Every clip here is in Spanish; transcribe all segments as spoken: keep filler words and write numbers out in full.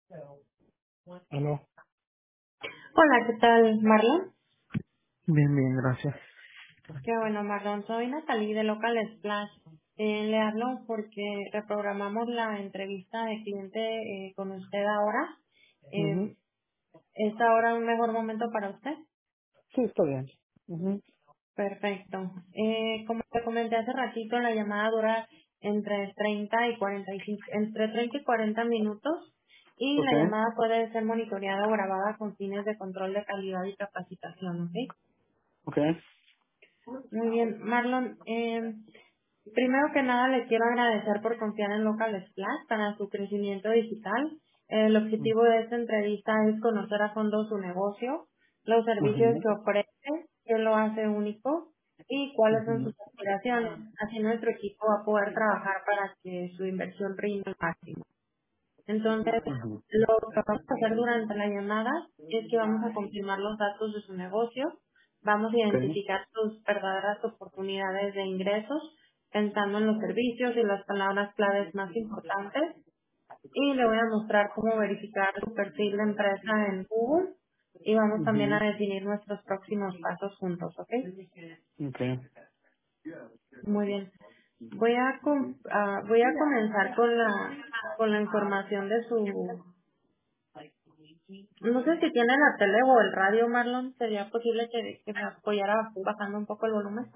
Aló. Hola, ¿qué tal, Marlon? Bien, bien, gracias. Qué bueno, Marlon. Soy Natalie de Local Splash. Eh, le hablo porque reprogramamos la entrevista de cliente eh, con usted ahora. Ujú. Eh, ¿Es ahora un mejor momento para usted? Sí, está bien. Ujú. Perfecto. Eh, como te comenté hace ratito, la llamada dura entre treinta y cuarenta y cinco, entre treinta y cuarenta minutos y Ok, la llamada puede ser monitoreada o grabada con fines de control de calidad y capacitación, ¿ok? ok, Muy bien, Marlon. Eh, Primero que nada, le quiero agradecer por confiar en Local Splash para su crecimiento digital. El objetivo de esta entrevista es conocer a fondo su negocio, los servicios ujú, que ofrece, qué lo hace único y cuáles son ujú, sus aspiraciones. Así nuestro equipo va a poder trabajar para que su inversión rinda al máximo. Entonces, ujú. lo que vamos a hacer durante la llamada es que vamos a confirmar los datos de su negocio, vamos a Ok, identificar sus verdaderas oportunidades de ingresos, pensando en los servicios y las palabras claves más importantes, y le voy a mostrar cómo verificar su perfil de empresa en Google, y vamos también a ujú, definir nuestros próximos pasos juntos, ¿ok? ok, Muy bien. Voy a com- ah, voy a comenzar con la con la información de su. No sé si tiene la tele o el radio, Marlon. ¿Sería posible que, que me apoyara bajando un poco el volumen?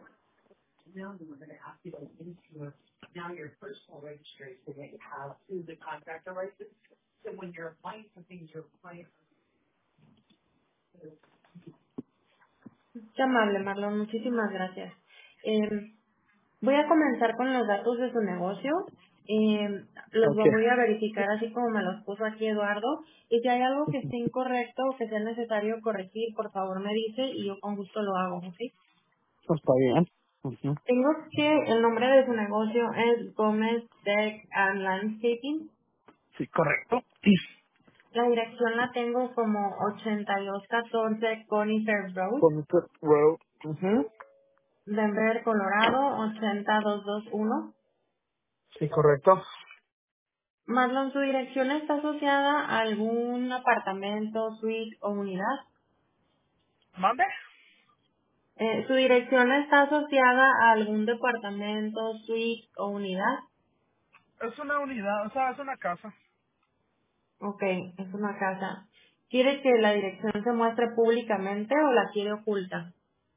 Qué amable, Marlon. Muchísimas gracias. Eh, voy a comenzar con los datos de su negocio. Eh, los ok. voy a verificar así como me los puso aquí Eduardo. Y si hay algo que esté incorrecto o que sea necesario corregir, por favor me dice y yo con gusto lo hago, ¿ok? Está bien. Ujú. Tengo que el nombre de su negocio es Gómez Deck and Landscaping. Sí, correcto. La dirección la tengo como ochenta y dos catorce Conifer Road, Con usted, Road. Ujú. Denver, Colorado, ochenta dos dos uno. Sí, correcto. Marlon, ¿su dirección está asociada a algún apartamento, suite o unidad? ¿Mande? Eh, ¿Su dirección está asociada a algún departamento, suite o unidad? Es una unidad, o sea, es una casa. Ok, es una casa. ¿Quiere que la dirección se muestre públicamente o la quiere oculta?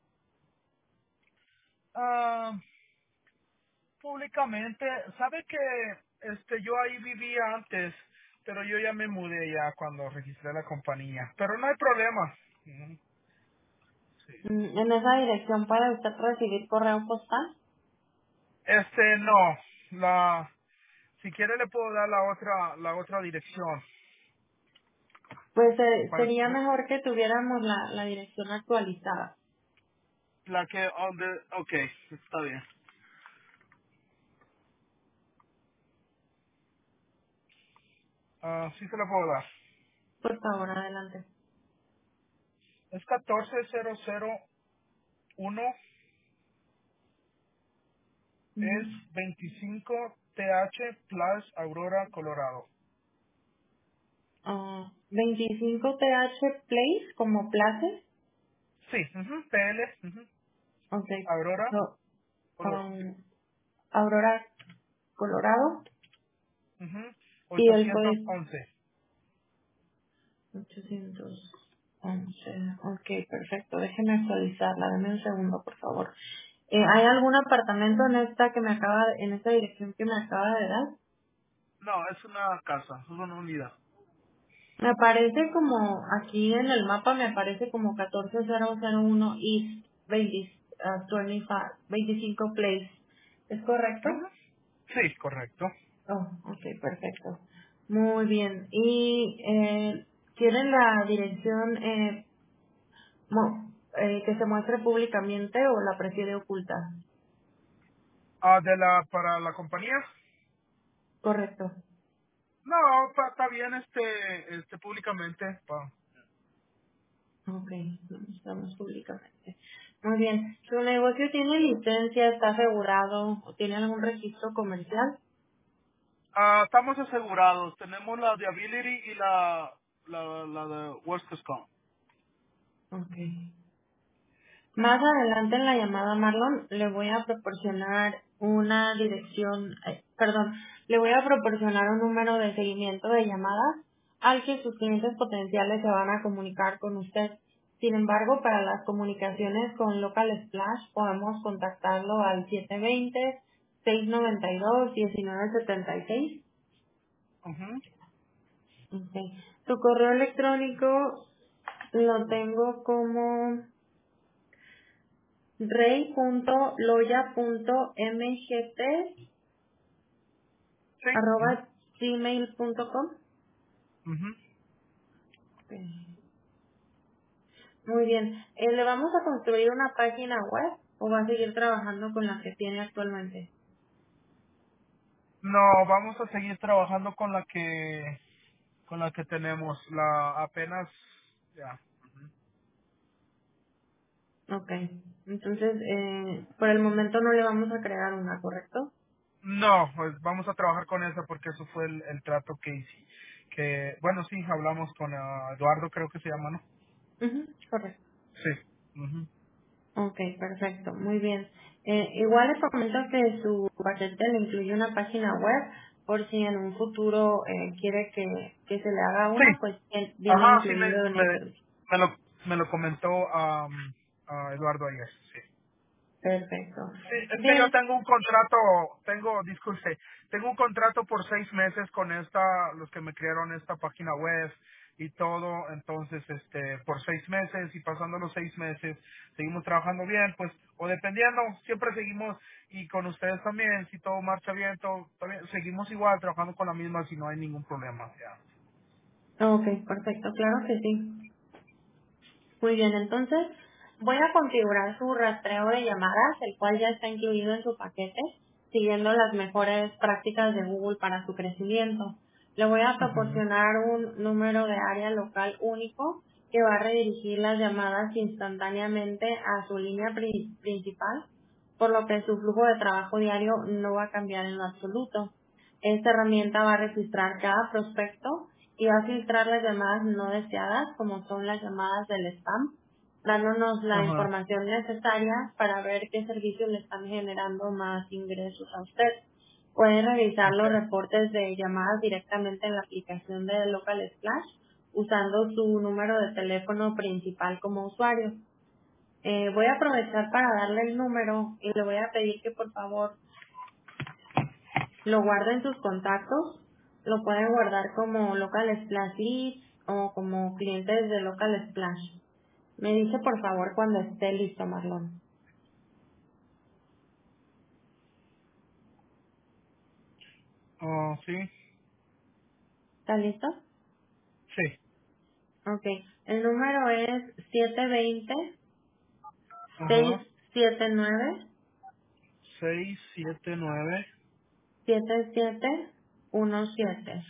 Ah, públicamente, ¿sabe que este yo ahí vivía antes, pero yo ya me mudé ya cuando registré la compañía? Pero no hay problema. Ujú. Sí. Mm, ¿En esa dirección puede usted recibir correo postal? Este, no. La, si quiere le puedo dar la otra, la otra dirección. Pues eh, Para, sería mejor que tuviéramos la, la dirección actualizada. la que, donde, ok, está bien. Ah, sí se la puedo dar. Por favor, adelante. Es catorce cero uno, es Ujú. veinticinco T H Plus Aurora, Colorado. Ah, veinticinco T H Place como Place. Sí, ujú, P L, ujú, Ok. Aurora, So, Colorado. um, Aurora, Colorado. Ujú, Y el ochocientos código once. ochocientos once. Ok, perfecto. Déjeme actualizarla. Deme un segundo, por favor. Eh, ¿Hay algún apartamento en esta que me acaba, de- en esta dirección que me acaba de dar? No, es una casa, es una unidad. Me aparece como, aquí en el mapa me aparece como catorce mil uno East veinte, ah, veinticinco, veinticinco Place. ¿Es correcto? Ujú. Sí, correcto. Oh, ok, perfecto. Muy bien. ¿Y eh, quieren la dirección eh, mo- eh, que se muestre públicamente o la prefiere oculta? Ah, de la, para la compañía. Correcto. No, está, está bien este, este públicamente. Pa. Ok, lo mostramos públicamente. Muy bien. ¿Su negocio tiene licencia, está asegurado o tiene algún registro comercial? Ah, estamos asegurados. Tenemos la de Ability y la, la, la de Workers' Comp. Ok. Más adelante en la llamada, Marlon, le voy a proporcionar una dirección, eh, perdón, le voy a proporcionar un número de seguimiento de llamadas al que sus clientes potenciales se van a comunicar con usted. Sin embargo, para las comunicaciones con Local Splash podemos contactarlo al siete dos cero, seis nueve dos, uno nueve siete seis. Ujú. Okay. Su correo electrónico lo tengo como rey.loya.mgt Sí. arroba gmail.com. Ujú. Muy bien. Eh, ¿Le vamos a construir una página web o va a seguir trabajando con la que tiene actualmente? No, vamos a seguir trabajando con la que con la que tenemos. La apenas ya. Ujú. Ok. Entonces, eh, por el momento no le vamos a crear una, ¿correcto? No, pues vamos a trabajar con esa porque eso fue el, el trato que hice. Que bueno, sí, hablamos con ah, Eduardo, creo que se llama, ¿no? Ujú, correcto. Sí. Ujú. Ok, perfecto. Muy bien. Eh, igual le comento que su paquete le incluye una página web por si en un futuro eh, quiere que, que se le haga Sí. una, pues bien- viene Ajá, sí me incluido en me, el servicio. me lo me lo comentó am, a Eduardo ayer, sí. Perfecto. Sí, es que yo Bien. tengo un contrato, tengo, disculpe, tengo un contrato por seis meses con esta, los que me crearon esta página web y todo, entonces, este, por seis meses y pasando los seis meses, seguimos trabajando bien, pues, o dependiendo, siempre seguimos, y con ustedes también, si todo marcha bien, todo, todo bien, seguimos igual trabajando con la misma si no hay ningún problema, ya. Ok, perfecto. Claro que sí. Muy bien, entonces voy a configurar su rastreo de llamadas, el cual ya está incluido en su paquete, siguiendo las mejores prácticas de Google para su crecimiento. Le voy a Ujú. proporcionar un número de área local único que va a redirigir las llamadas instantáneamente a su línea pri- principal, por lo que su flujo de trabajo diario no va a cambiar en lo absoluto. Esta herramienta va a registrar cada prospecto y va a filtrar las llamadas no deseadas, como son las llamadas del spam, dándonos la Ajá, información necesaria para ver qué servicios le están generando más ingresos a usted. Puede revisar ok. los reportes de llamadas directamente en la aplicación de Local Splash usando su número de teléfono principal como usuario. Eh, voy a aprovechar para darle el número y le voy a pedir que por favor lo guarde en sus contactos. Lo pueden guardar como Local Splash Leads o como clientes de Local Splash. Me dice por favor cuando esté listo, Marlon. Oh, sí, ¿Está listo? sí. Ok. El número es siete dos cero, Ajá, seis siete nueve, seis, siete, nueve. siete siete uno siete.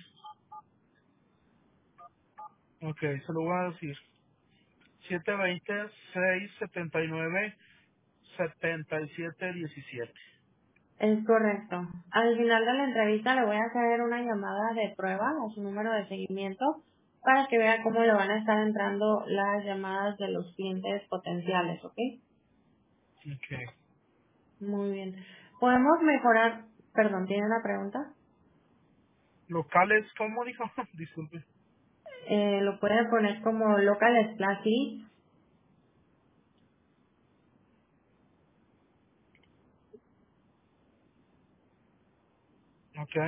Ok, se lo voy a decir. siete dos cero, seis siete nueve, siete siete uno siete. Es correcto. Al final de la entrevista le voy a hacer una llamada de prueba a su número de seguimiento para que vea cómo le van a estar entrando las llamadas de los clientes potenciales, ¿ok? Ok. Muy bien. ¿Podemos mejorar? Perdón, ¿tiene una pregunta? Locales, ¿cómo dijo? Disculpe. Eh, lo puede poner como local slash lead. Ok.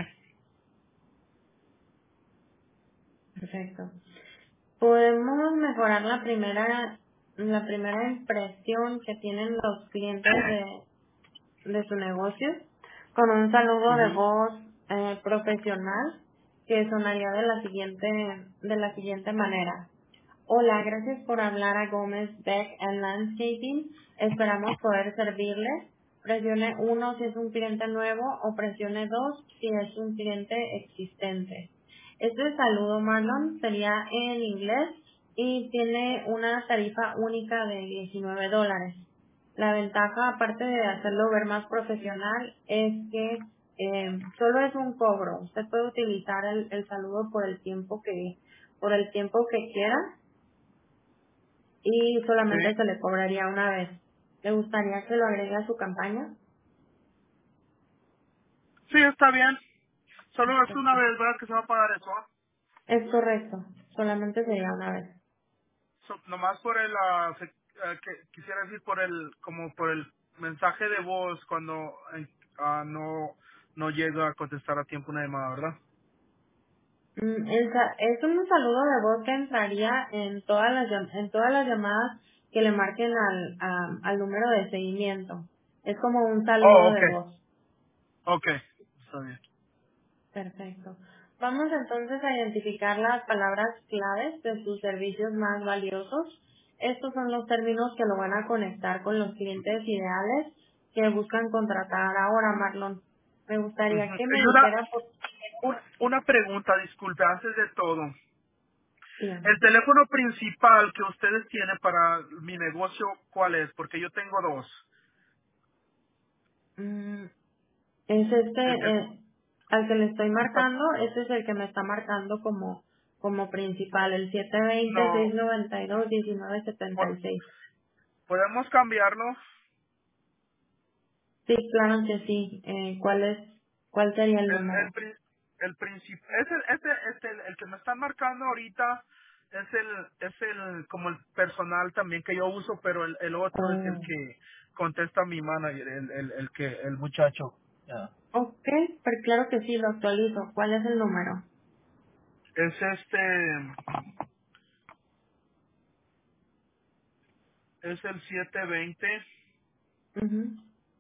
Perfecto. Podemos mejorar la primera, la primera impresión que tienen los clientes de, de su negocio con un saludo de Ujú. voz eh, profesional que sonaría de la siguiente, de la siguiente manera. Hola, gracias por hablar a Gómez Beck and Landscaping. Esperamos poder servirle. Presione uno si es un cliente nuevo o presione dos si es un cliente existente. Este saludo, Marlon, sería en inglés y tiene una tarifa única de diecinueve dólares. La ventaja, aparte de hacerlo ver más profesional, es que eh, solo es un cobro. Usted puede utilizar el, el saludo por el tiempo que, por el tiempo que quiera y solamente Sí. se le cobraría una vez. ¿Le gustaría que lo agregue a su campaña? Sí, está bien. Solo es una Perfecto. vez, ¿verdad? Que se va a pagar eso. ¿Ah? Es correcto. Solamente sería una vez. So, nomás por el, ah, se- eh, que, quisiera decir por el, como por el mensaje de voz cuando eh, ah, no, no llega a contestar a tiempo una llamada, ¿verdad? Mm, el sa- es un saludo de voz que entraría en todas las llam- en todas las llamadas que le marquen al, a- al número de seguimiento. Es como un Oh, saludo ok, de voz. ok, está bien. Perfecto. Vamos entonces a identificar las palabras claves de sus servicios más valiosos. Estos son los términos que lo van a conectar con los clientes ideales que buscan contratar ahora, Marlon. Me gustaría Ujú. que me Y una, dijera por... un- una pregunta, disculpe, antes de todo. Dígame. El teléfono principal que ustedes tienen para mi negocio, ¿cuál es? Porque yo tengo dos. Mm, Es este, El que, eh, al que le estoy que está, marcando, este es el que me está marcando como, como principal, el siete dos cero, no, seis nueve dos, uno nueve siete po- seis. podemos cambiarlo. Sí, claro que sí. Eh, ¿cuál es, cuál sería el El, número? el, pri- el principio, ese, ese, este, el, el que me están marcando ahorita es el, es el, como el personal también que yo uso, pero el, el otro es el Oh. que contesta mi manager, el, el, el que, el muchacho. Ya. Ok, pero claro que sí, lo actualizo. ¿Cuál es el número? Es este, es el siete veinte Ujú.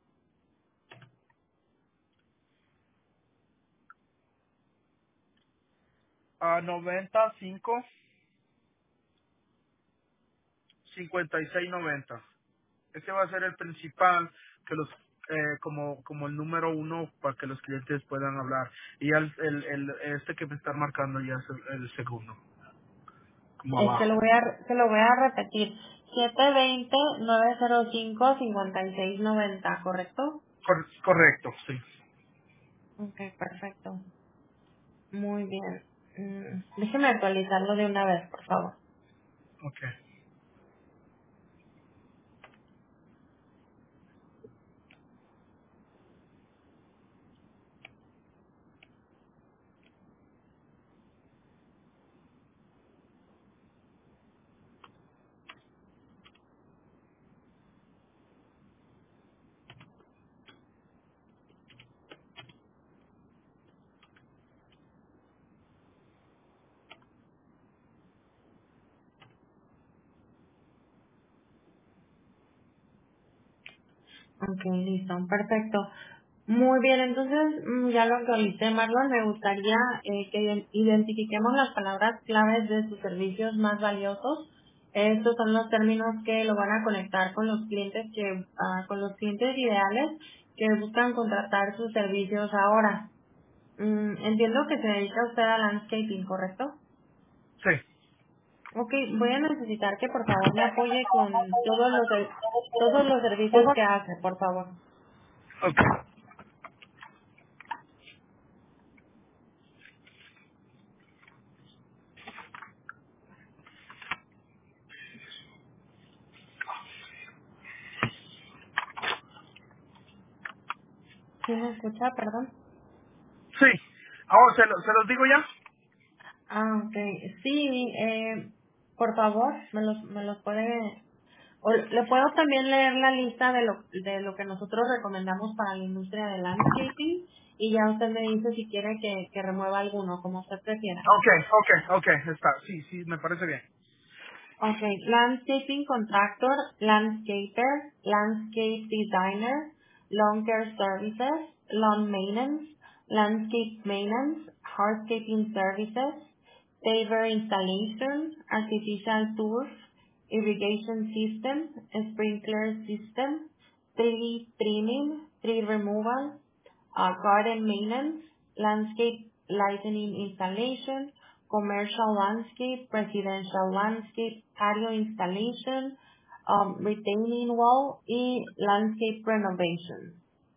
a noventa y cinco cincuenta y seis noventa. Ese va a ser el principal que los eh, como como el número uno para que los clientes puedan hablar, y ya el, el, el- este que me está marcando ya es el, el segundo, como Eh, se lo abajo. voy a, se lo voy a repetir. siete dos cero, nueve cero cinco, cinco seis nueve cero, ¿correcto? Cor- correcto, sí. Ok, perfecto. Muy bien. Mm, déjeme actualizarlo de una vez, por favor. Okay. Ok, listo, perfecto. Muy bien, entonces mm, ya lo actualicé, Marlon. Me gustaría eh, que iden- identifiquemos las palabras claves de sus servicios más valiosos. Estos son los términos que lo van a conectar con los clientes que, ah, con los clientes ideales que buscan contratar sus servicios ahora. Mm, entiendo que se dedica usted a landscaping, ¿correcto? Sí. Ok, voy a necesitar que por favor me apoye con todos los ser- todos los servicios que hace, por favor. Okay. ¿Sí me escucha, perdón? Sí. Ahora se, lo- se los digo ya. Ah, ok. Sí, eh, por favor, me los, me los puede... O le puedo también leer la lista de lo, de lo que nosotros recomendamos para la industria del landscaping y ya usted me dice si quiere que, que remueva alguno, como usted prefiera. Okay, okay, okay, está. Sí, sí, me parece bien. Ok, landscaping contractor, landscaper, landscape designer, lawn care services, lawn maintenance, landscape maintenance, hardscaping services, paver installation, artificial turf, irrigation system, sprinkler system, tree trimming, tree removal, uh, garden maintenance, landscape lighting installation, commercial landscape, residential landscape, patio installation, um, retaining wall y landscape renovation.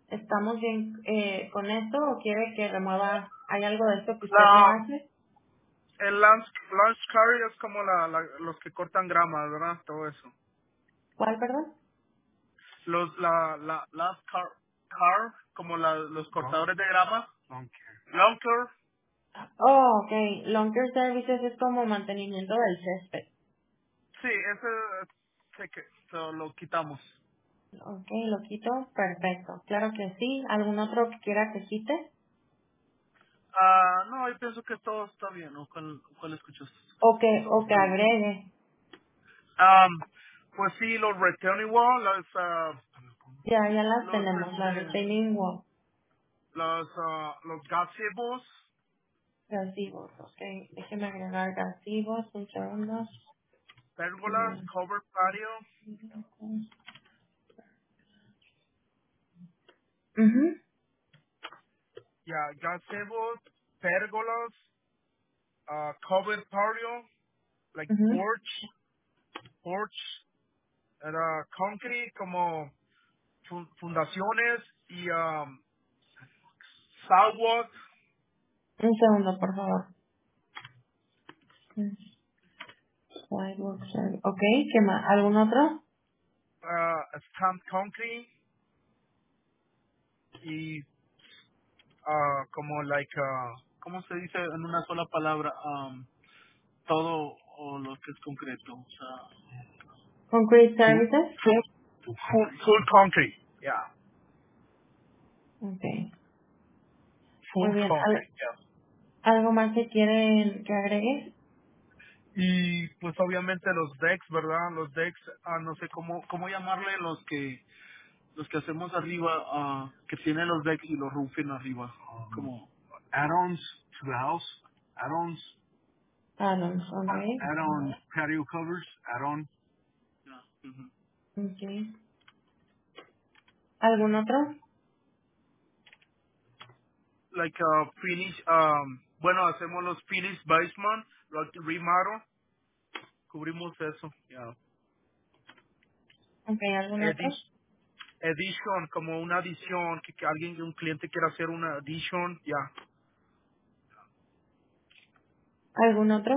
¿Estamos bien eh, con esto o quiere que remueva? ¿Hay algo de esto que usted no La, hace? el lunch, lunch carry es como la, la- los que cortan grama, ¿verdad? Todo eso. ¿Cuál, perdón? Los, la, la, last car, car como la, los cortadores de grama. Lawn care. Oh, ok. Long Care Services es como mantenimiento del césped. Sí, ese, sé que so, lo quitamos. Ok, lo quito. Perfecto. Claro que sí. ¿Algún otro que quiera que quite? Ah, no, yo pienso que todo está bien, ¿no? ¿Cuál, cuál escuchaste? O que, o que Está bien. agregue. Um, pues sí, los retaining wall, las, ah, Ya, ya las los, tenemos. La este, retaining wall. los, ah, los gazebos, Gazebos. Ok. Déjeme agregar gazebos. Un segundo. pérgolas, Bien. cover patio, Ujú, yeah, gazebos, pérgolas, uh, cover patio, like ujú. porch, porch, era concrete, como fun- fundaciones y um, sidewalk, Un segundo, por favor. Mm, Sidewalk service. Ok, ¿qué más? ¿Algún otro? uh, stamped concrete y uh, como like, uh, ¿cómo se dice en una sola palabra? Um, todo o lo que es concreto, o sea, Concrete full, services. full, full, full concrete, yeah, Ok, muy full bien. ¿Al- concrete, yeah. ¿Algo más que quieren que agregue? Y pues obviamente los decks, ¿verdad? Los decks, ah, no sé cómo cómo llamarle los que los que hacemos arriba, ah, que tienen los decks y los roofing arriba, como add-ons to the house, add-ons, Ah, no, ok. add-on patio covers, add-on, yeah. Mhm. Ok. ¿Algún otro? Like uh, finish, um, bueno, hacemos los finish basement, like remodel, cubrimos eso, yeah. Ok, ¿algún otro? Edi- Edition, como una adición, que, que alguien, un cliente quiera hacer una edition, ya. ¿Algún otro?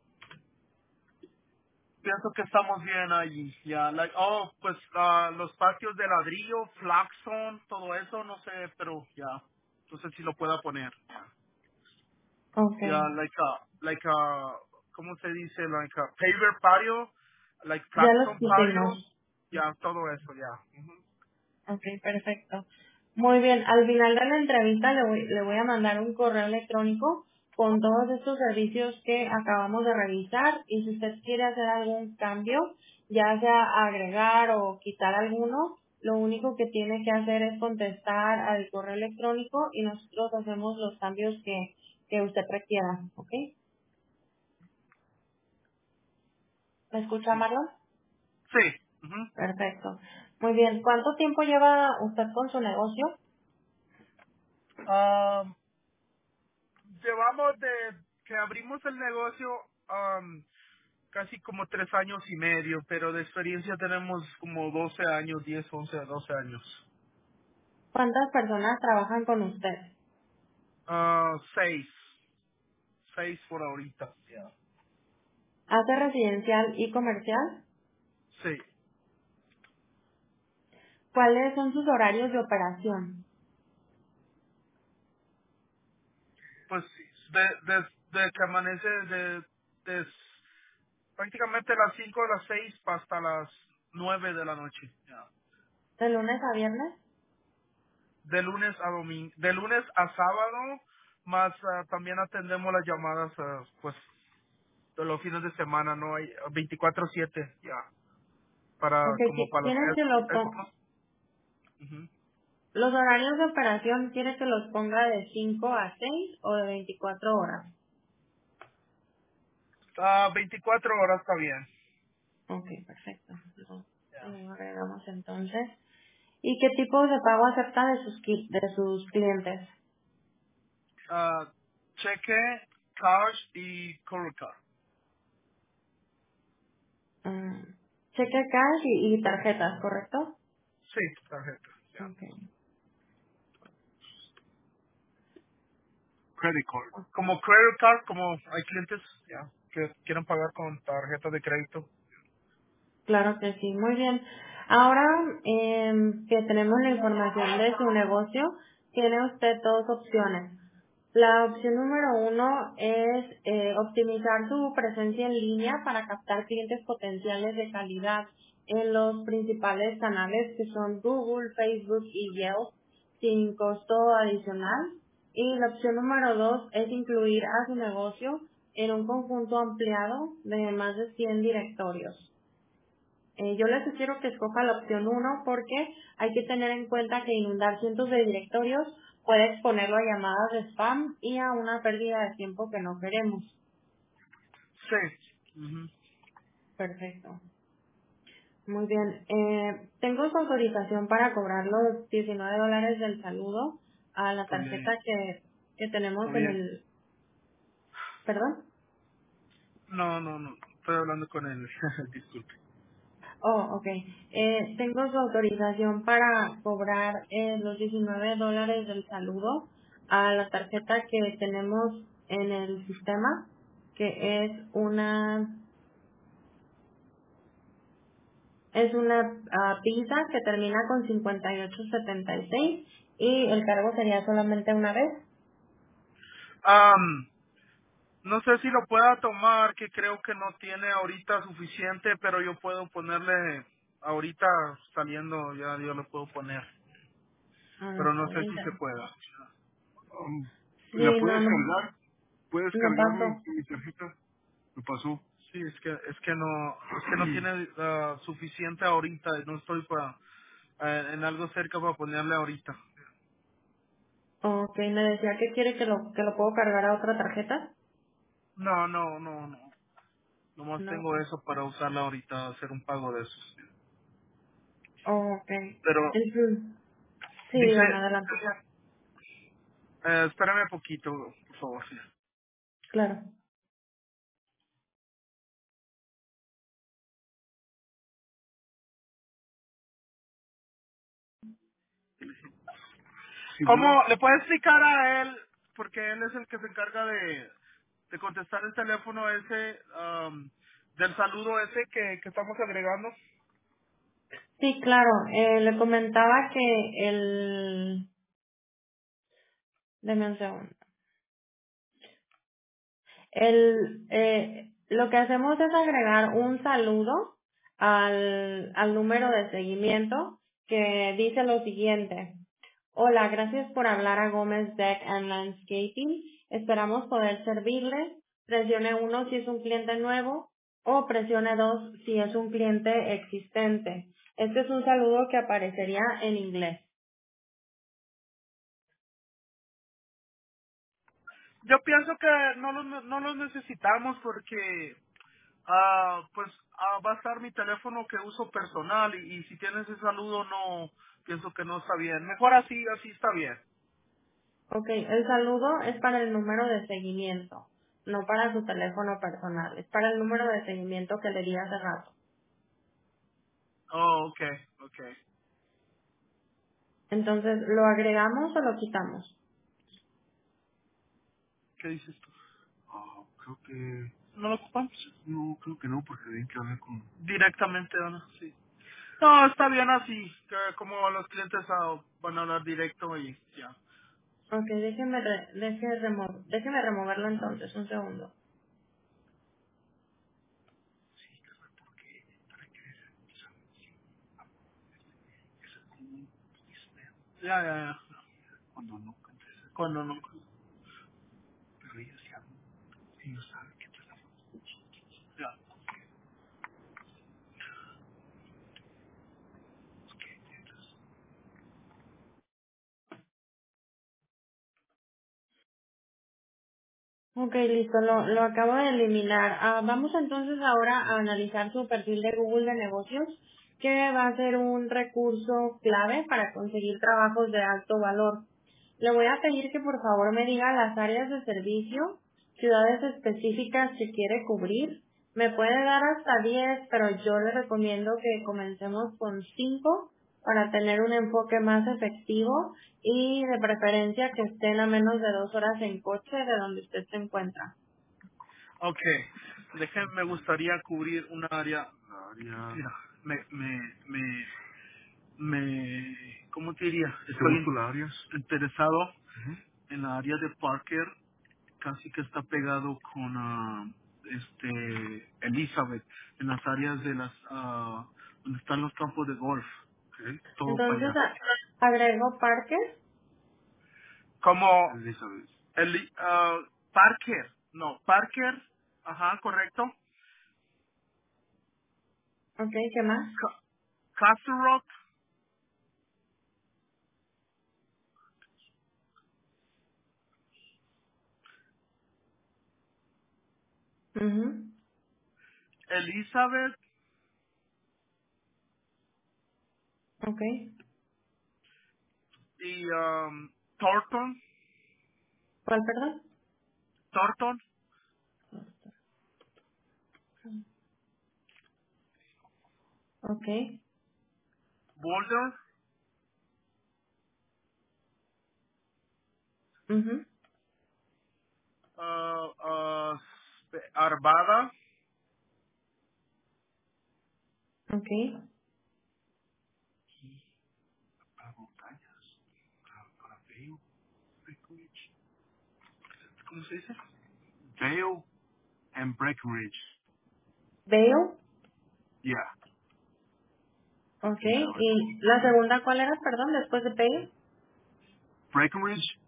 Pienso que estamos bien ahí, ya. Like, oh, pues ah, los patios de ladrillo, Flaxon, todo eso, no sé, pero ya. No sé si lo pueda poner. Ok. Ya, like, uh, like, uh, ¿cómo se dice? Like, a paver patio, like Ya los Flaxon patio, pusimos. ya, todo eso, ya. Ujú. Ok, perfecto. Muy bien, al final de la entrevista le voy, le voy a mandar un correo electrónico con todos estos servicios que acabamos de revisar y si usted quiere hacer algún cambio, ya sea agregar o quitar alguno, lo único que tiene que hacer es contestar al correo electrónico y nosotros hacemos los cambios que, que usted requiera, ¿ok? ¿Me escucha, Sí. Marlon? Sí. Ujú. Perfecto. Muy bien, ¿cuánto tiempo lleva usted con su negocio? Um, llevamos de que abrimos el negocio, um, casi como tres años y medio, pero de experiencia tenemos como doce años, diez, once, doce años. ¿Cuántas personas trabajan con usted? Ah, seis, seis por ahorita. Yeah. ¿Hace residencial y comercial? Sí, ¿Cuáles son sus horarios de operación? pues sí, de, de, de que amanece de, de prácticamente las cinco de las seis hasta las nueve de la noche. Yeah. ¿De lunes a viernes? De lunes a domingo, de lunes a sábado, más ah, también atendemos las llamadas, ah, pues, de los fines de semana, no hay veinticuatro siete, ya. Para Ok, como qui- para los ¿quiere que lo es- ponga? estos. Ujú. ¿Los horarios de operación quiere que los ponga de cinco a seis o de veinticuatro horas? Ah, veinticuatro horas está bien. Ok, perfecto. Lo, Ya. lo agregamos entonces. ¿Y qué tipo de pago acepta de sus, qui- de sus clientes? Ah, cheque, cash y Coruca. Mm, cheque cash y, y tarjetas, ¿correcto? Sí, tarjeta. Ya. Ok. credit card. Como credit card, como hay clientes ya que quieren pagar con tarjeta de crédito. Claro que sí, muy bien. Ahora em, que tenemos la información de su negocio, tiene usted dos opciones. La opción número uno es eh, optimizar su presencia en línea para captar clientes potenciales de calidad en los principales canales que son Google, Facebook y Yelp sin costo adicional. Y la opción número dos es incluir a su negocio en un conjunto ampliado de más de cien directorios. Eh, yo les sugiero que escoja la opción uno porque hay que tener en cuenta que inundar cientos de directorios puede exponerlo a llamadas de spam y a una pérdida de tiempo que no queremos. Sí. Ujú. Perfecto. Muy bien. Eh, tengo su autorización para cobrar los diecinueve dólares del saludo a la tarjeta También. que, que tenemos Está en bien. el... ¿Perdón? No, no, no. Estoy hablando con él. Disculpe. Oh, ok. Eh, tengo su autorización para cobrar eh, los diecinueve dólares del saludo a la tarjeta que tenemos en el sistema, que es una es una ah, pizza que termina con cincuenta y ocho setenta y seis y el cargo sería solamente una vez. Um, no sé si lo pueda tomar, que creo que no tiene ahorita suficiente, pero yo puedo ponerle ahorita saliendo, ya yo lo puedo poner. A ver, Pero no sé si se permítame. pueda. Um, ¿La Sí, no, puedes no, cargar? ¿Puedes no cargar mi, pasó. mi tarjeta? Me pasó. Sí, es que es que no es que no tiene ah, suficiente ahorita. No estoy para eh, en algo cerca para ponerle ahorita. Ok, me decía que quiere que lo que lo puedo cargar a otra tarjeta. No, no, no, no. Nomás No. tengo eso para usarla ahorita, hacer un pago de esos. Ok. Pero El- Sí, dice, dígame adelante. eh, espérame un poquito, por favor. Sí. Claro. Sí, ¿cómo le puede explicar a él? Porque él es el que se encarga de, de contestar el teléfono ese, am, del saludo ese que, que estamos agregando. Sí, claro. Eh, le comentaba que el... Deme un segundo. El, eh, lo que hacemos es agregar un saludo al, al número de seguimiento que dice lo siguiente. Hola, gracias por hablar a Gómez Deck and Landscaping. Esperamos poder servirle. Presione uno si es un cliente nuevo o presione dos si es un cliente existente. Este es un saludo que aparecería en inglés. Yo pienso que no los, no los necesitamos porque ah, pues ah, va a estar mi teléfono que uso personal y, y si tienes ese saludo no, pienso que no está bien. Mejor así, así está bien. Ok, el saludo es para el número de seguimiento, no para su teléfono personal, es para el número de seguimiento que le di hace rato. Oh, okay, okay. Entonces, ¿lo agregamos o lo quitamos? ¿Qué dices tú? Ah, creo que... ¿No lo ocupamos? No, creo que no, porque bien que hablar con... Directamente, Ana, sí. No, está bien así, que como los clientes ah, van a hablar directo y ya. Ok, déjeme, re- deje remo- déjeme removerlo entonces, un segundo. Ya, ya, ya. Cuando no contestas. Cuando no. Pero ellos ya, ellos saben que tú estás... Ya. Ok, listo, lo, lo acabo de eliminar. Ah, vamos entonces ahora a analizar su perfil de Google de negocios, que va a ser un recurso clave para conseguir trabajos de alto valor. Le voy a pedir que por favor me diga las áreas de servicio, ciudades específicas que quiere cubrir. Me puede dar hasta diez, pero yo le recomiendo que comencemos con cinco para tener un enfoque más efectivo y de preferencia que estén a menos de dos horas en coche de donde usted se encuentra. Ok, déjeme, me gustaría cubrir un área, área, mira, me, me, me, me, ¿cómo te diría? Estoy in- áreas. interesado Ujú. en la área de Parker, casi que está pegado con ah, este Elizabeth, en las áreas de las, ah, donde están los campos de golf, okay. Todo para Entonces, allá. a- agrego Parker. Como Elizabeth. Eli- ah, Parker, no, Parker, ajá, correcto. Ok, ¿qué más? Ca- Castle Rock, Mhm. Elizabeth Ok. y um, Thornton, ¿Cuál, perdón? Thornton, Ok. Boulder, Mhm. uh, uh, Arvada, Ok. para montañas, para, para Vail, Breckenridge. ¿Cómo se dice? Vail and Breckenridge. Vale. Yeah. Ok. Yeah, a ver. ¿Y la segunda cuál era, perdón, después de Vale? Breckenridge,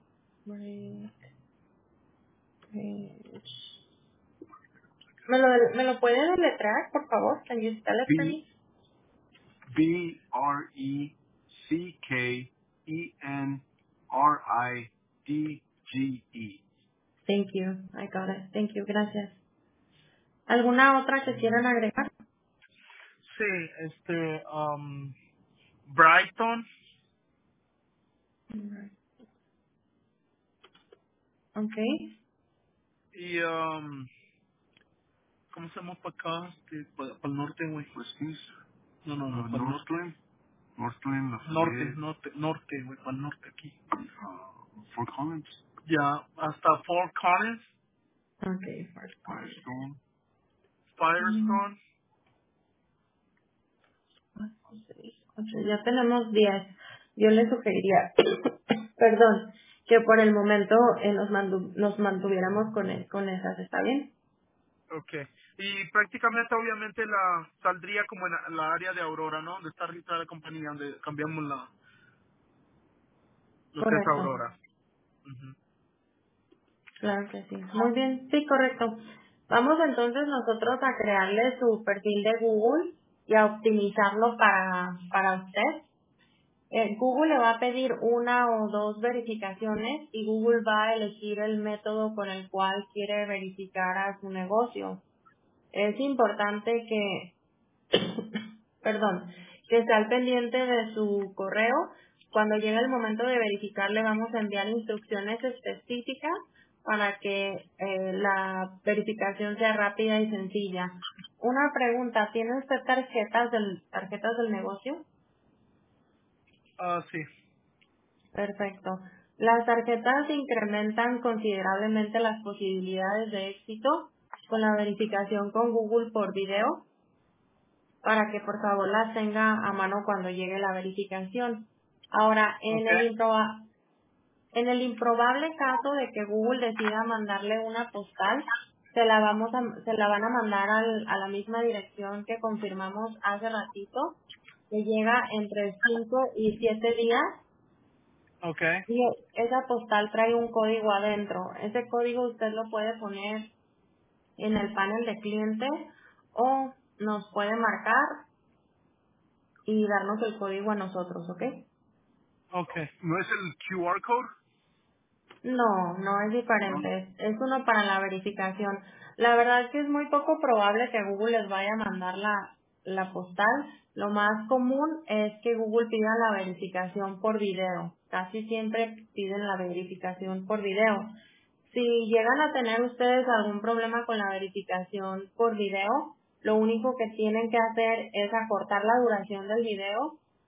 Breckenridge. ¿Me lo, ¿Me lo puede deletrear, por favor? Can you spell it for B me? B R E C K E N R I D G E. Thank you. I got it. Thank you. Gracias. ¿Alguna otra que quieran agregar? Sí, este, um, Brighton Ok. y um, ¿cómo se llama para acá? Este, para, para el norte, güey. Pues sí. No, no, no, Uh, para el norte. Northland, Northland, Norte, Lafayette, norte, norte, güey, para el norte aquí. uh, Fort Collins, Ya, hasta Fort Collins, Ok, Fort Collins. Firestone. Mm, Firestone. seis, ocho. Ya tenemos diez. Yo le sugeriría, perdón, que por el momento eh, nos, mandu- nos mantuviéramos con, e- con esas. ¿Está bien? Okay. Y prácticamente, obviamente, la saldría como en la, la área de Aurora, ¿no? Donde está registrada la compañía, donde cambiamos la, lo que es Correcto. Aurora. Ujú. Claro que sí. Muy bien, sí, correcto. Vamos entonces nosotros a crearle su perfil de Google y a optimizarlo para, para usted. Eh, Google le va a pedir una o dos verificaciones y Google va a elegir el método con el cual quiere verificar a su negocio. Es importante que perdón, que esté al pendiente de su correo. Cuando llegue el momento de verificar, le vamos a enviar instrucciones específicas para que eh, la verificación sea rápida y sencilla. Una pregunta, ¿tiene usted tarjetas del, tarjetas del negocio? Ah, sí. Perfecto. Las tarjetas incrementan considerablemente las posibilidades de éxito con la verificación con Google por video, para que por favor las tenga a mano cuando llegue la verificación. Ahora, en el, Okay. improba- en el improbable caso de que Google decida mandarle una postal, se la vamos a, se la van a mandar al- a la misma dirección que confirmamos hace ratito, que llega entre cinco y siete días, Okay. y esa postal trae un código adentro. Ese código usted lo puede poner en el panel de cliente o nos puede marcar y darnos el código a nosotros, ¿ok? Okay. ¿No es el Q R code? No, no es No. diferente, es, es uno para la verificación. La verdad es que es muy poco probable que Google les vaya a mandar la, la postal. Lo más común es que Google pida la verificación por video. Casi siempre piden la verificación por video. Si llegan a tener ustedes algún problema con la verificación por video, lo único que tienen que hacer es acortar la duración del video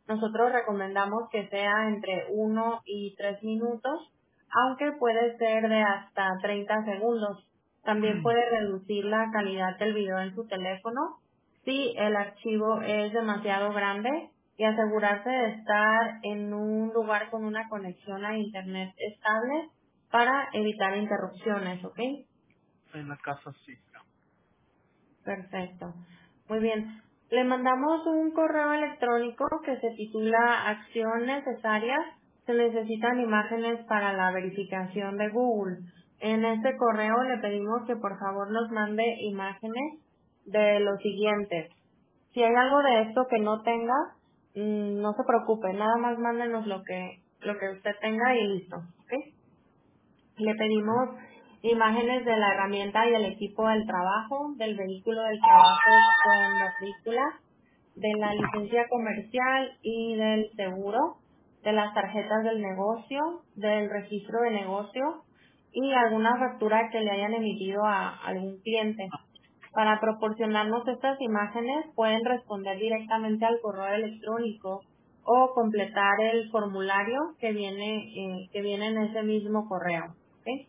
Nosotros recomendamos que sea entre uno y tres minutos, aunque puede ser de hasta treinta segundos. También puede reducir la calidad del video en su teléfono si el archivo es demasiado grande y asegurarse de estar en un lugar con una conexión a internet estable para evitar interrupciones, ¿ok? En la casa sí. Perfecto. Muy bien. Le mandamos un correo electrónico que se titula Acción Necesarias. Se necesitan imágenes para la verificación de Google. En este correo le pedimos que por favor nos mande imágenes de lo siguiente. Si hay algo de esto que no tenga, mm, no se preocupe, nada más mándenos lo que, lo que usted tenga y listo, ¿ok? Le pedimos imágenes de la herramienta y el equipo del trabajo, del vehículo del trabajo con matrícula, de la licencia comercial y del seguro, de las tarjetas del negocio, del registro de negocio y alguna factura que le hayan emitido a algún cliente. Para proporcionarnos estas imágenes pueden responder directamente al correo electrónico o completar el formulario que viene eh, que viene en ese mismo correo. ¿Ok?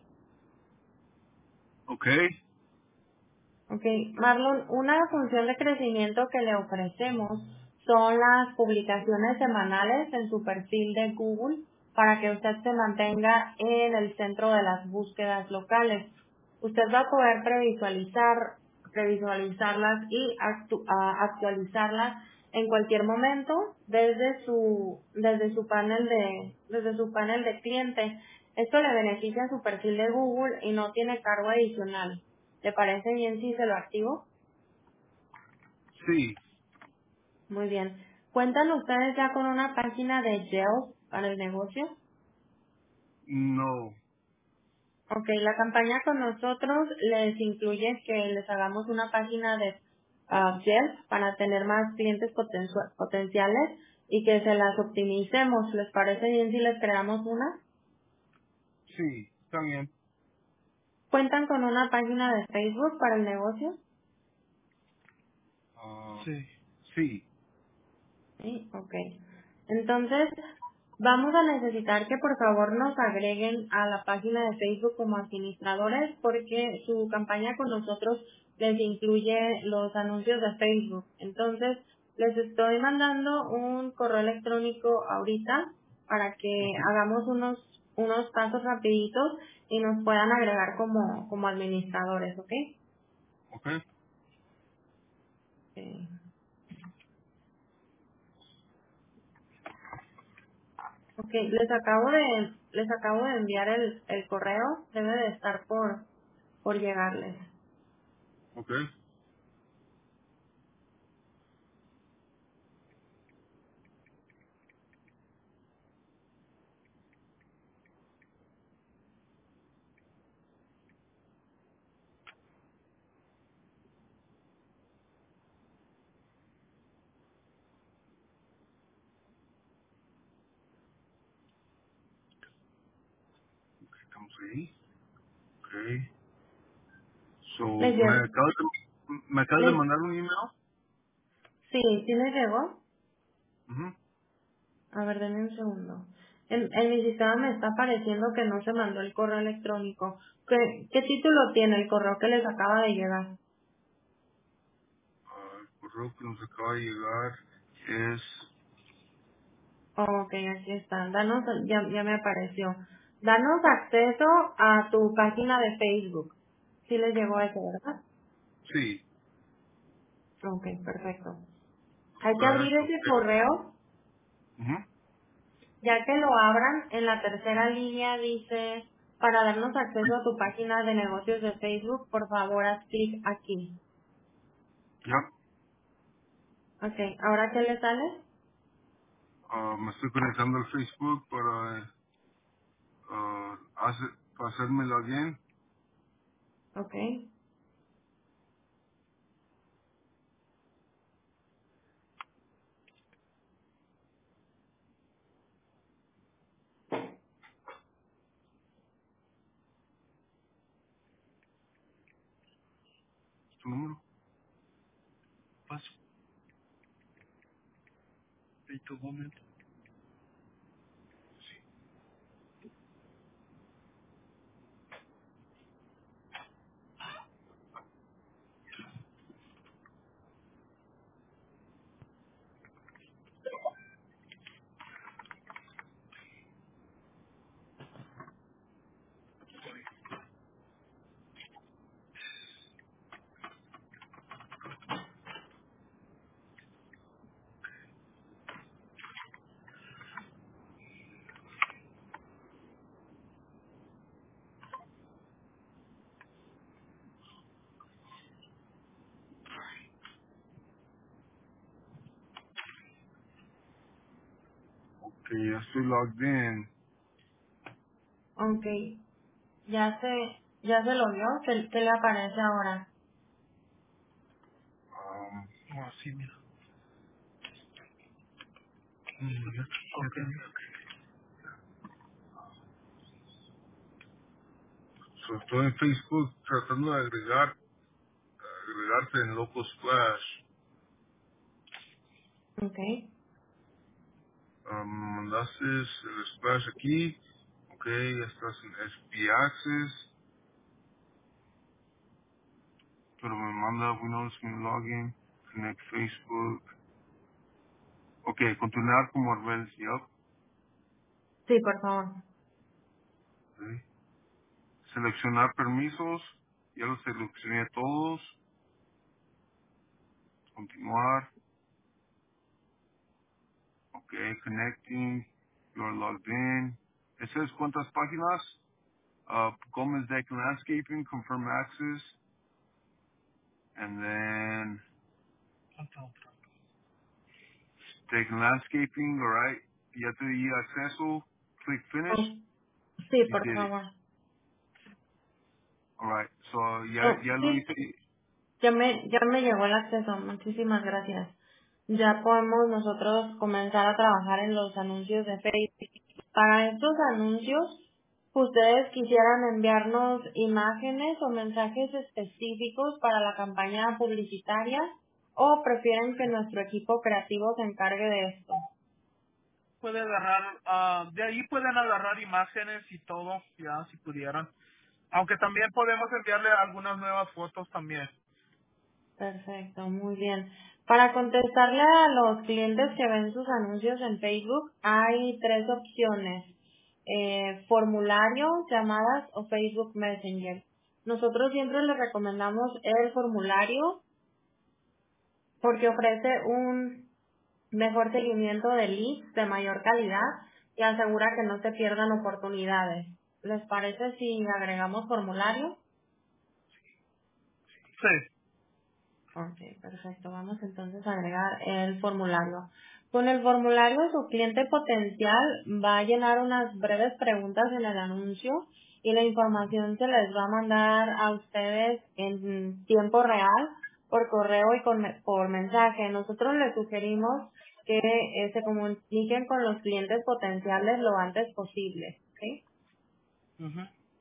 Okay. Ok, Marlon, una función de crecimiento que le ofrecemos son las publicaciones semanales en su perfil de Google para que usted se mantenga en el centro de las búsquedas locales. Usted va a poder previsualizar, previsualizarlas y actu- a- actualizarlas en cualquier momento desde su, desde su panel de, desde su panel de cliente. Esto le beneficia a su perfil de Google y no tiene cargo adicional. ¿Le parece bien si se lo activo? Sí. Muy bien. ¿Cuentan ustedes ya con una página de Yelp para el negocio? No. Ok, la campaña con nosotros les incluye que les hagamos una página de ah, Yelp para tener más clientes potencia- potenciales y que se las optimicemos. ¿Les parece bien si les creamos una? Sí. Está bien. ¿Cuentan con una página de Facebook para el negocio? Ah, Sí. sí. Sí, ok. Entonces, vamos a necesitar que por favor nos agreguen a la página de Facebook como administradores porque su campaña con nosotros les incluye los anuncios de Facebook. Entonces, les estoy mandando un correo electrónico ahorita para que hagamos unos unos pasos rapiditos y nos puedan agregar como, como administradores, ¿ok? Okay. Eh, Ok, les acabo de, les acabo de enviar el, el correo, debe de estar por, por llegarles. Okay. Estamos ahí. Okay. So, ¿Les me llegó? acabas de, me acabas de Les, mandar un email. sí, sí les llegó. Ujú. A ver, denme un segundo. En, en mi sistema me está apareciendo que no se mandó el correo electrónico. ¿Qué, qué título tiene el correo que les acaba de llegar? Ah, el correo que nos acaba de llegar es... Oh, ok, aquí está. Danos, ya, ya me apareció. Danos acceso a tu página de Facebook. Sí les llegó ese, ¿verdad? Sí. Ok, perfecto. Hay que Gas, abrir ese okay. correo. Ujú. Ya que lo abran, en la tercera línea dice, para darnos acceso a tu página de negocios de Facebook, por favor haz clic aquí. Ya. Ok, ¿ahora qué le sale? Ah, me estoy conectando al Facebook para, ah, hacer, para hacérmelo bien. Ok, ¿Tu número? Paso. Ok, ya estoy logged in. Ok, ya se, ya se lo vio, ¿qué, qué le aparece ahora? Um, Oh, sí, mira. Mm, ya. Ok. so estoy en Facebook tratando de agregar, agregarte en Local Splash. Ok, Um, mandaste el Splash aquí. Ok, ya estás en S P Access. Pero me manda Windows Min Login, Connect Facebook. Ok, continuar como Arbel, yup. sí, por favor. Ok. Seleccionar permisos. Ya los seleccioné todos. Continuar. Ok, connecting. You are logged in. Ese es cuántas páginas. Uh, Gomez Deck Landscaping, confirm access. And then ¿Cuánta otra? Deck Landscaping, alright. Ya te di acceso. Click finish. Oh, sí, You por did it. favor. Alright. So ya, Oh, ya lo sí, hice. ya me, ya me llegó el acceso, muchísimas gracias. Ya podemos nosotros comenzar a trabajar en los anuncios de Facebook. Para estos anuncios, ¿ustedes quisieran enviarnos imágenes o mensajes específicos para la campaña publicitaria o prefieren que nuestro equipo creativo se encargue de esto? Puede agarrar, ah, de ahí pueden agarrar imágenes y todo, ya, si pudieran. Aunque también podemos enviarle algunas nuevas fotos también. Perfecto, muy bien. Para contestarle a los clientes que ven sus anuncios en Facebook, hay tres opciones. Eh, formulario, llamadas o Facebook Messenger. Nosotros siempre les recomendamos el formulario porque ofrece un mejor seguimiento de leads de mayor calidad y asegura que no se pierdan oportunidades. ¿Les parece si agregamos formulario? Sí. Ok, perfecto. Vamos entonces a agregar el formulario. Con el formulario, su cliente potencial va a llenar unas breves preguntas en el anuncio y la información se les va a mandar a ustedes en tiempo real por correo y con- por mensaje. Nosotros les sugerimos que eh, se comuniquen con los clientes potenciales lo antes posible. ¿Ok? Ujú.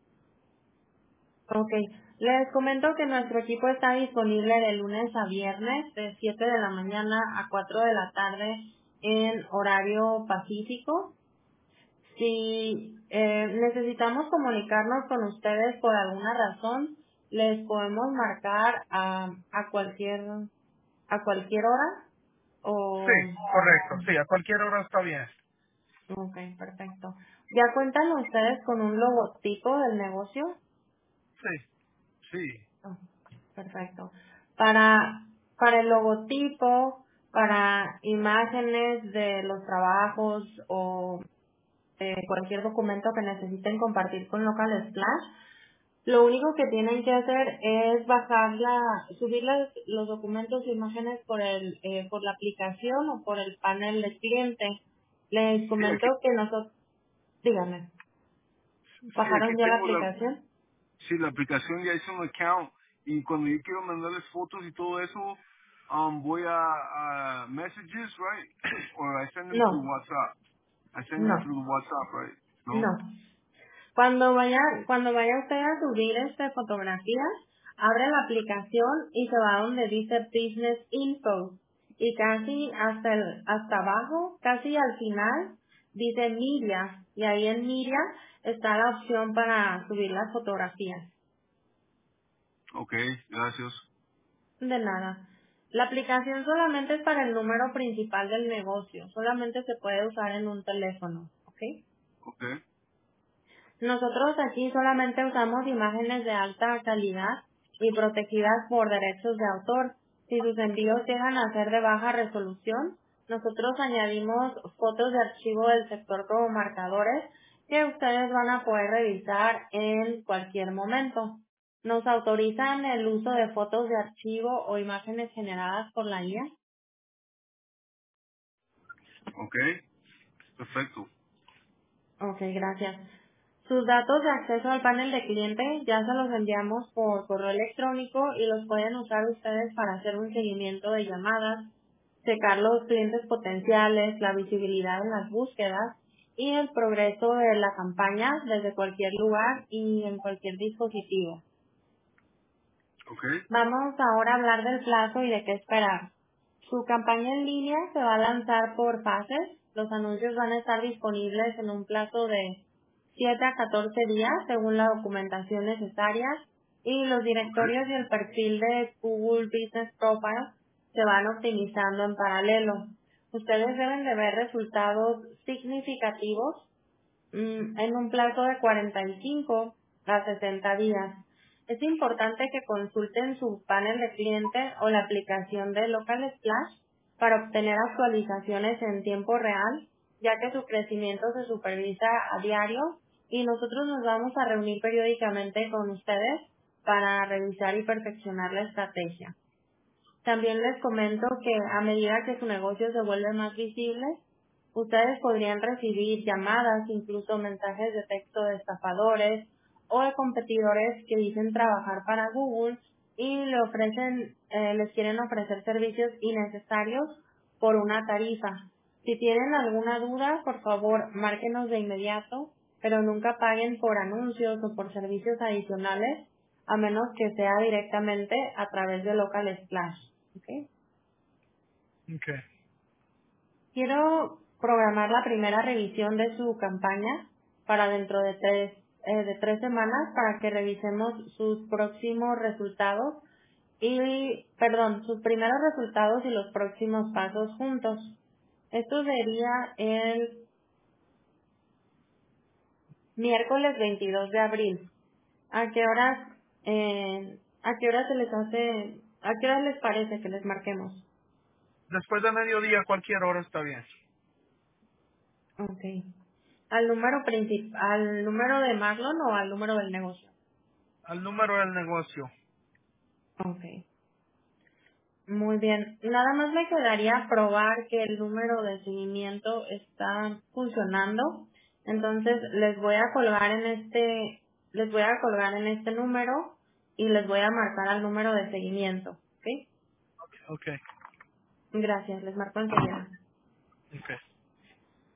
Ok, les comento que nuestro equipo está disponible de lunes a viernes de siete de la mañana a cuatro de la tarde en horario pacífico. Si eh, necesitamos comunicarnos con ustedes por alguna razón, les podemos marcar a, a cualquier a cualquier hora Sí, o correcto, sí, a cualquier hora está bien. ok, perfecto. ¿Ya cuentan ustedes con un logotipo del negocio? Sí, sí. Oh, perfecto. Para, para el logotipo, para imágenes de los trabajos o de cualquier documento que necesiten compartir con Local Splash, lo único que tienen que hacer es bajar la, subir las- los documentos e imágenes por el, eh, por la aplicación o por el panel de cliente. Les Sí, comento aquí, que nosotros, díganme, sí, aquí ¿bajaron ya la tengo la, aplicación? sí, la aplicación, ya hice un account y cuando yo quiero mandarles fotos y todo eso, um, voy a, a messages, right? Or I send them through No, WhatsApp. I send them no, through the WhatsApp, right? No? no. Cuando vaya, cuando vaya usted a subir este fotografías, abre la aplicación y se va donde dice Business Info. y casi hasta el, hasta abajo, casi al final, dice Media, y ahí en Media está la opción para subir las fotografías. Ok, gracias. De nada. La aplicación solamente es para el número principal del negocio, solamente se puede usar en un teléfono, ¿ok? Ok, Nosotros aquí solamente usamos imágenes de alta calidad y protegidas por derechos de autor. Si sus envíos llegan a ser de baja resolución, nosotros añadimos fotos de archivo del sector como marcadores que ustedes van a poder revisar en cualquier momento. ¿Nos autorizan el uso de fotos de archivo o imágenes generadas por la I A? ok, perfecto. Ok, gracias. Sus datos de acceso al panel de cliente ya se los enviamos por correo electrónico y los pueden usar ustedes para hacer un seguimiento de llamadas, checar los clientes potenciales, la visibilidad en las búsquedas y el progreso de la campaña desde cualquier lugar y en cualquier dispositivo. Ok, Vamos ahora a hablar del plazo y de qué esperar. Su campaña en línea se va a lanzar por fases. Los anuncios van a estar disponibles en un plazo de siete a catorce días según la documentación necesaria y los ok, directorios y el perfil de Google Business Profile se van optimizando en paralelo. Ustedes deben de ver resultados significativos mm, en un plazo de cuarenta y cinco a sesenta días. Es importante que consulten su panel de cliente o la aplicación de Local Splash para obtener actualizaciones en tiempo real, ya que su crecimiento se supervisa a diario y nosotros nos vamos a reunir periódicamente con ustedes para revisar y perfeccionar la estrategia. También les comento que a medida que su negocio se vuelve más visible, ustedes podrían recibir llamadas, incluso mensajes de texto de estafadores o de competidores que dicen trabajar para Google y le ofrecen, eh, les quieren ofrecer servicios innecesarios por una tarifa. Si tienen alguna duda, por favor, márquenos de inmediato, pero nunca paguen por anuncios o por servicios adicionales, a menos que sea directamente a través de Local Splash. ¿Ok? ok. Quiero programar la primera revisión de su campaña para dentro de tres, eh, de tres semanas para que revisemos sus próximos resultados y, perdón, sus primeros resultados y los próximos pasos juntos. Esto sería el miércoles veintidós de abril. ¿A qué horas, eh, a qué horas se les hace, a qué horas les parece que les marquemos? Después de mediodía, cualquier hora está bien. Okay. ¿Al número principal, al número de Marlon o al número del negocio? Al número del negocio. Okay. Muy bien. Nada más me quedaría probar que el número de seguimiento está funcionando. Entonces les voy a colgar en este, les voy a colgar en este número y les voy a marcar al número de seguimiento. ¿Ok? Ok, Gracias. Les marco enseguida. ok.